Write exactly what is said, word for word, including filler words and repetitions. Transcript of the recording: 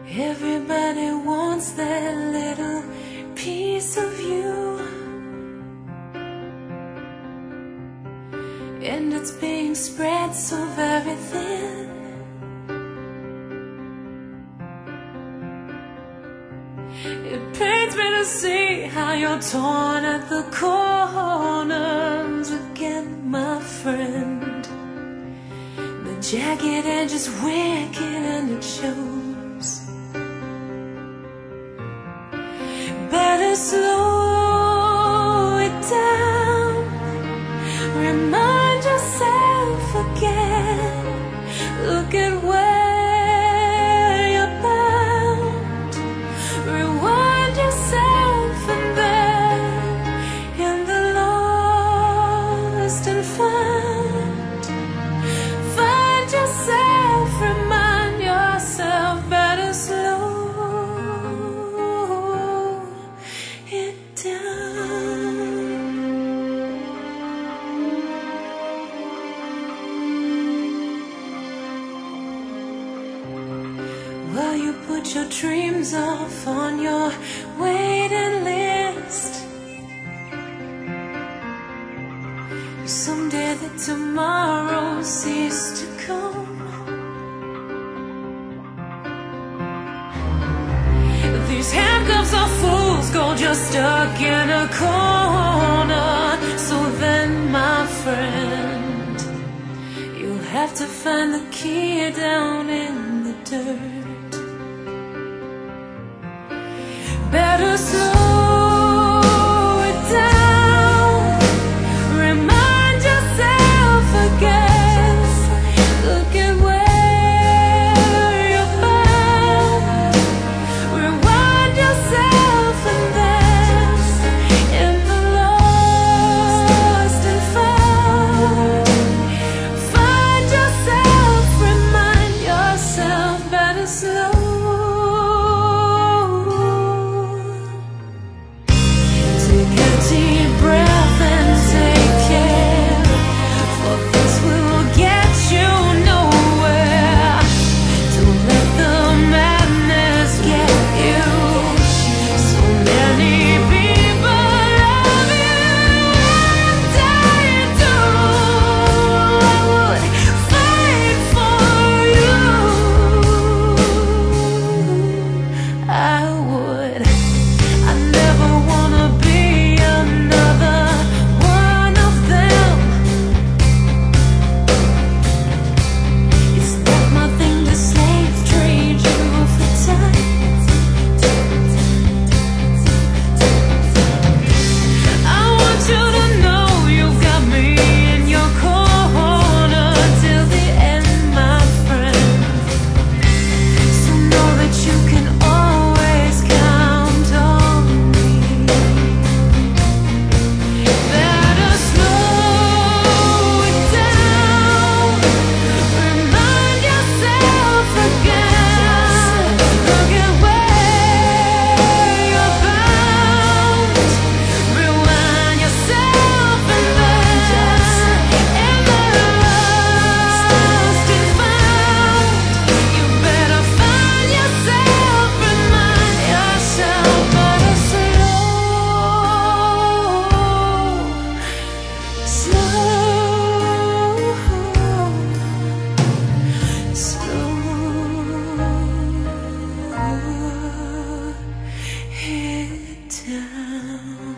Everybody wants that little piece of you, and it's being spread so very thin. It pains me to see how you're torn at the corners again, my friend. The jagged edge is wicked and it shows. Better slow it down. Remind yourself again. Look at where you're bound. Rewind yourself and then in the lost and found, find yourself. Remind yourself. Better slow it down. Well, you put your dreams off on your waiting list. Someday that tomorrow ceased to come. These handcuffs are fools, gold, you're stuck in a corner. So then, my friend, you'll have to find the key down in the dirt. Better slow it down. Remind yourself again. Look at where you're bound. Rewind yourself and then in the lost and found, find yourself. Remind yourself. Better slow. Take a deep breath and take care, for this will get you nowhere. Don't let the madness get you. So many people love you, and I do. I would fight for you. I would. I never wanna be another one of them. It's not my thing to slave trade you for time. I want you to know you've got me in your corner till the end, my friend. So know that you can always count on me. Better slow it down. Remind yourself again. Look at where you're bound. Rewind yourself and then in the lost and found, you better find yourself. Remind yourself. Better slow, slow, slow it down.